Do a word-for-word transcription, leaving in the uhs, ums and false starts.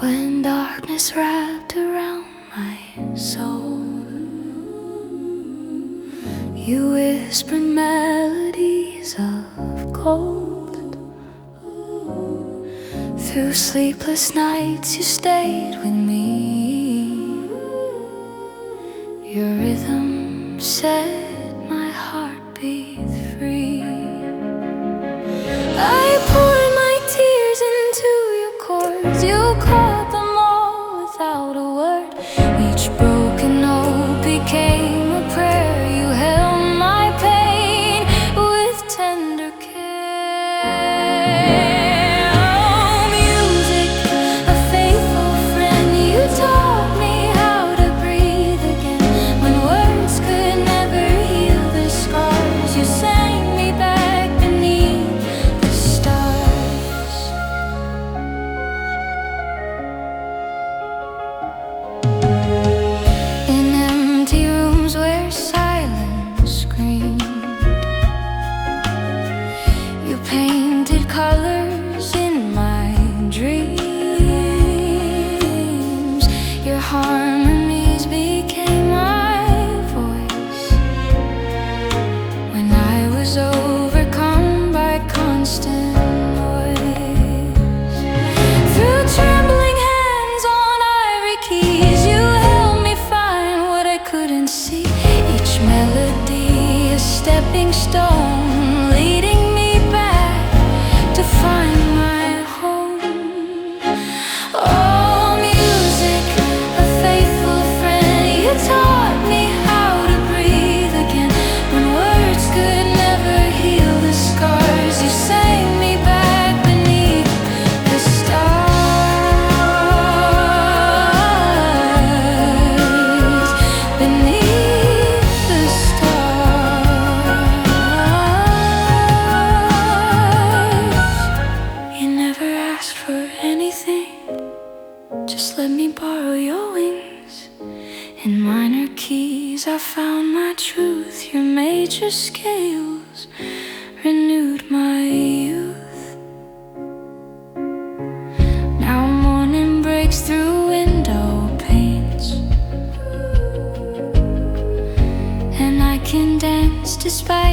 When darkness wrapped around my soul, you whispered melodies of gold. Through sleepless nights you stayed with me. Your rhythm set my heartbeat free. I poured my tears into your chords. You caught them all without a word. Each broken note became a prayer. You held my pain with tender care. Oh, music, a faithful friend. You taught me how to breathe again. When words could never heal the scars, you sang me back beneath the stars. In empty rooms where silence screamed, you painted colors in my dreams. Your harmonies became my voice when I was overcome by constant noise. Through trembling hands on ivory keys, you helped me find what I couldn't see. Each melody a stepping stone, leading me back to find my home. Oh, music, a faithful friend. You taught me how to breathe again. When words could never heal the scars, you sang me back beneath the stars. Beneath the stars. You never asked for anything, just let me borrow your wings. In minor keys I found my truth. Your major scales renewed my youth. Now morning breaks through window panes, and I can dance despite